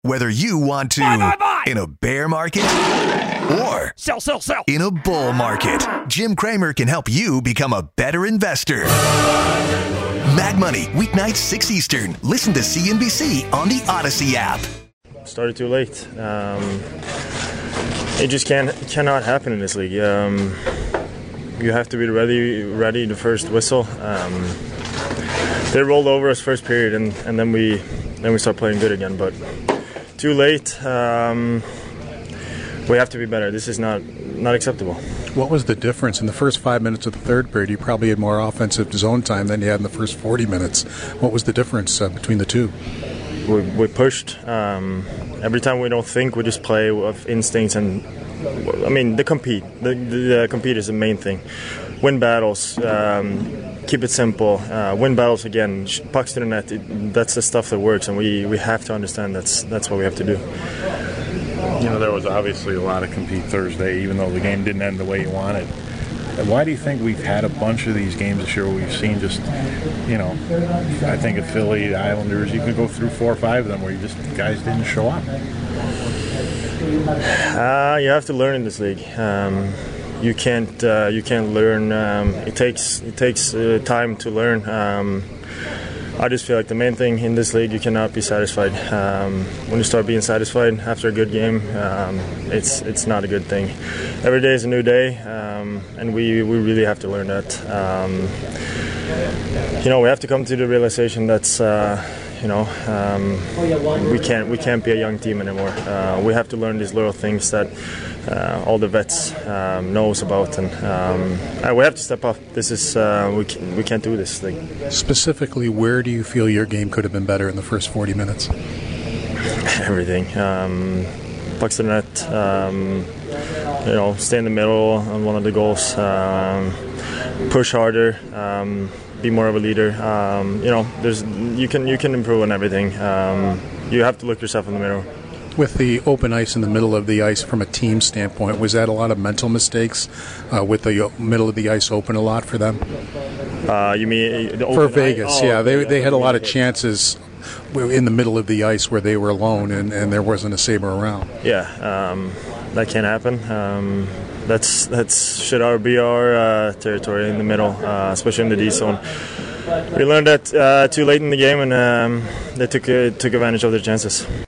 Whether you want to Buy. in a bear market or Sell. in a bull market, Jim Cramer can help you become a better investor. Mag Money, weeknights 6 Eastern. Listen to CNBC on the Odyssey app. Started too late. It just cannot happen in this league. You have to be ready the first whistle. They rolled over us first period, and then we start playing good again. But too late. We have to be better. This is not acceptable. What was the difference in the first 5 minutes of the third period? You probably had more offensive zone time than you had in the first 40 minutes. What was the difference between the two? We pushed. Every time we don't think, we just play with instincts, and I mean, the compete. The compete is the main thing. Win battles. Keep it simple. Win battles again. Pucks to the net. That's the stuff that works, and we have to understand that's what we have to do. You know, there was obviously a lot of compete Thursday, even though the game didn't end the way you wanted. Why do you think we've had a bunch of these games this year where we've seen just, I think of Philly, the Islanders, you could go through 4 or 5 of them where guys didn't show up? You have to learn in this league. You can't learn. It takes time to learn. I just feel like the main thing in this league, you cannot be satisfied. When you start being satisfied after a good game, it's not a good thing. Every day is a new day, and we really have to learn that. We have to come to the realization that's we can't be a young team anymore. We have to learn these little things that all the vets knows about, and we have to step up. This is we can't do this thing. Specifically, where do you feel your game could have been better in the first 40 minutes? Everything. Pucks to the net. Stay in the middle on one of the goals. Push harder. Be more of a leader. You can improve on everything. You have to look yourself in the mirror. With the open ice in the middle of the ice from a team standpoint, was that a lot of mental mistakes with the middle of the ice open a lot for them? You mean for Vegas? They had a lot of chances in the middle of the ice where they were alone and there wasn't a saber around. Yeah, that can't happen. That's should be our territory in the middle, especially in the D zone. We learned that too late in the game, and they took advantage of their chances.